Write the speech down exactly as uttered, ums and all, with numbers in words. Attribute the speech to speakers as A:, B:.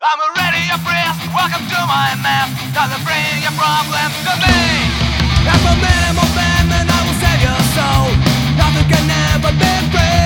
A: I'm a radio priest, welcome to my mess. Doesn't bring your problems to me. If a minimal man, then I will save your soul. Nothing can ever be free.